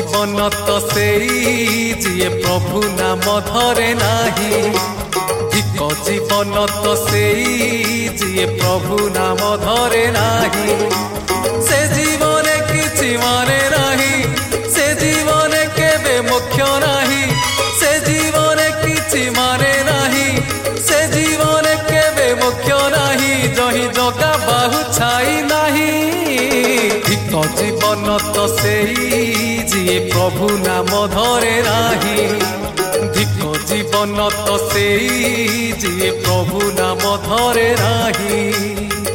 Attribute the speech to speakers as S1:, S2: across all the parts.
S1: जीवन तो सेई जिए प्रभु नाम धरे नाही। धिक जीवन तो सेई जिए प्रभु नाम धरे नाही। से जीवन किछि माने नाही, से जीवन केबे मोक्ष नाही। से जीवन किछि माने नाही, से जीवन केबे मोक्ष नाही। जही जगा बाहु छाई नाही। धिक जीवन तो सेई जिए प्रभु नाम धरे नाही। धिक जीवन तो सेई जिए प्रभु नाम धरे नाही।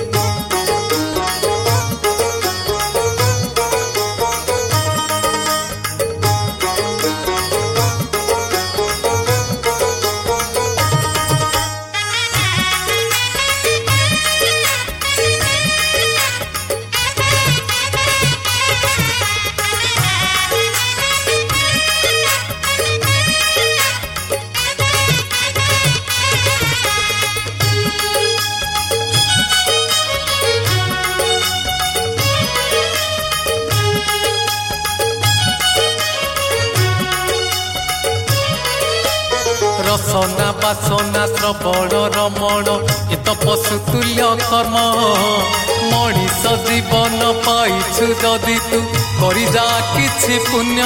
S1: रसना बासना श्रवण रमण ए तपस्सु तुल्य कर्म। मनीष जीवन पाइछु जदि तू करि जा किछि पुण्य।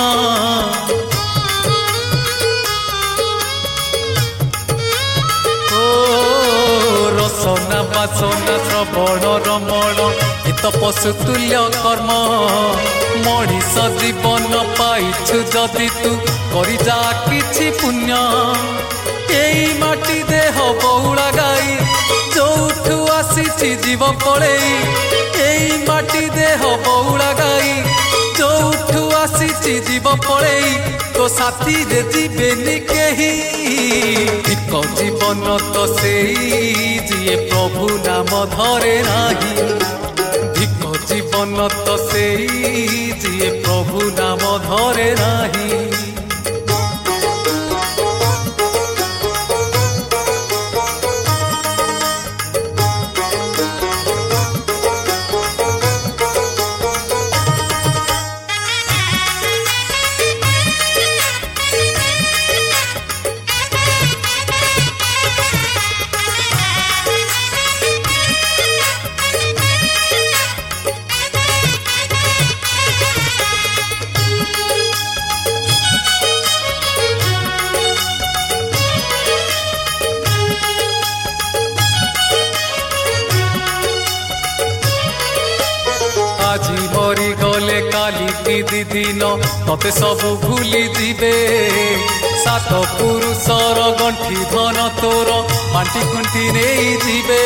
S1: रसना बासना श्रवण रमण ए तपस्सु तुल्य कर्म। मनीष जीवन पाइछु जदि तू करि जा किछि पुण्य। एई माटी देह बहुड़ा गाई जोठू आसीछि जीव पड़ेई। एई माटी देह बहुड़ा गाई जोठू आसीछि जीव पड़ेई। तो साथी रे जीवेनी केही। धिक जीवन तो सेई जिए प्रभु नाम धरे नाही। धिक जीवन तो सेई जिए प्रभु नाम धरे नाही। আজি মরি গলে কালি কি দিন ততে সবু ভুলি দিবে। সাত পুরুষর গণ্ঠি ধন তোর মাটি খুঁটি নেই দিবে।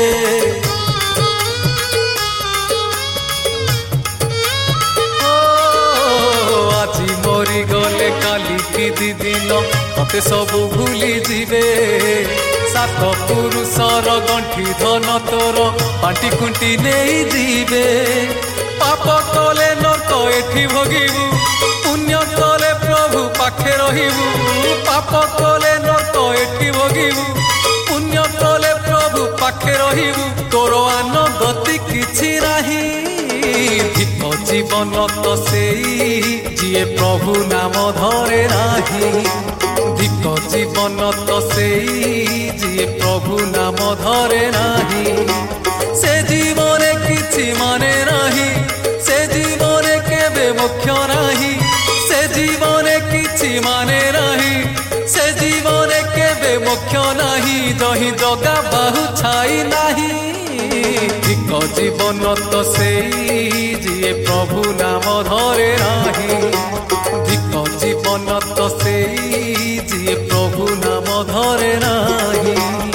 S1: আজি মরি গলে কালি কি দিন ততে সবু ভুলি দিবে। সাত পুরুষর গণ্ঠি ধন তোর মাটি খুঁটি নেই দিবে। পাপ কলে নরক এঠি ভোগিবু, পুণ্য কলে প্রভু পাখে রহিবু। পাপ কলে নরক এঠি ভোগিবু, পুণ্য কলে প্রভু পাখে রহিবু। তোর আনগতি কিছু নাহি। ধিক জীবন তো সেই যিয়ে প্রভু নাম ধরে নাহি। ধিক জীবন তো সেই যিয়ে প্রভু নাম ধরে নাহি। সে জীবনে কিছু মানে নাহি, সে জীবনে কেবে মোক্ষ নাহি। সে জীবনে কিছু মানে নাহি, সে জীবনে কেবে মোক্ষ নাহি। জহি জগা বাহু ছাই নাহি। ধিক জীবন তো সেই যিয়ে প্রভু নাম ধরে নাহি। ধিক জীবন তো সেই যিয়ে প্রভু নাম ধরে নাহি।